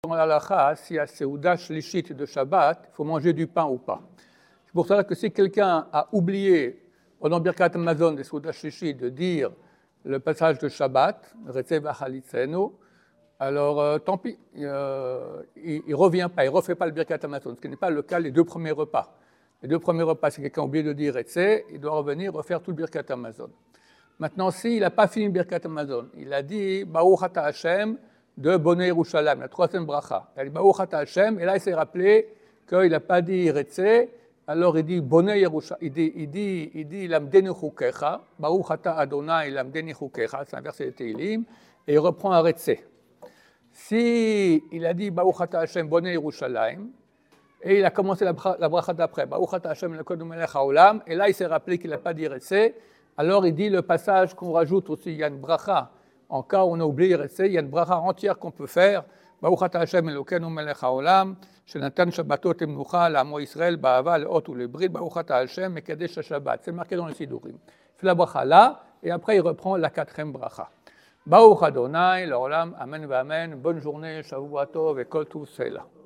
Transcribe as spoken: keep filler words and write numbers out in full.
dans l'halakha, si à Seuda Shlishit de Shabbat, il faut manger du pain ou pas. C'est pour cela que si quelqu'un a oublié, pendant Birkat Hamazon de Seuda Shlishit, de dire le passage de Shabbat, Retzeh V'Chalitzenu, alors euh, tant pis, euh, il ne revient pas, il ne refait pas le Birkat Hamazon, ce qui n'est pas le cas les deux premiers repas. Les deux premiers repas, si quelqu'un a oublié de dire Retzeh, il doit revenir refaire tout le Birkat Hamazon. Maintenant, s'il n'a pas fini le Birkat Hamazon, il a dit Baruch Ata Hashem de Bonei Yerushalayim, la troisième bracha. Il a dit Baruch Ata Hashem, et là il s'est rappelé qu'il n'a pas dit Retzeh, alors il dit Bonei Yerushalayim, il dit, il dit, il dit Lamdeni Chukecha, Baruch Ata Adonai Lamdeni Chukecha, c'est un verset de Tehillim, et il reprend un Retzeh. Si il a dit Baruch Ata Hashem Bonei Yerushalayim, et il a commencé la, la bracha d'après, Baruch Ata Hashem Elokeinu Melech Haolam, et là il s'est rappelé qu'il n'a pas dit Retzeh, alors il dit le passage qu'on rajoute aussi, il y a une bracha, en cas où on a oublié Retzeh, il y a une bracha entière qu'on peut faire, Baruch Ata Hashem Elokeinu Melech Haolam, Shenatan Shabbatot Emnucha, l'Amo Israël, Ba'ava, le Hot ou le Brit, Baruch Ata Hashem, Mekadesh Shabbat. C'est marqué dans les Sidurim. Il fait la bracha là, et après il reprend la quatrième bracha. Baruch Adonai, l'Olam, Amen, Amen, bonne journée, Shavua Tov, et Kol Tov Selah.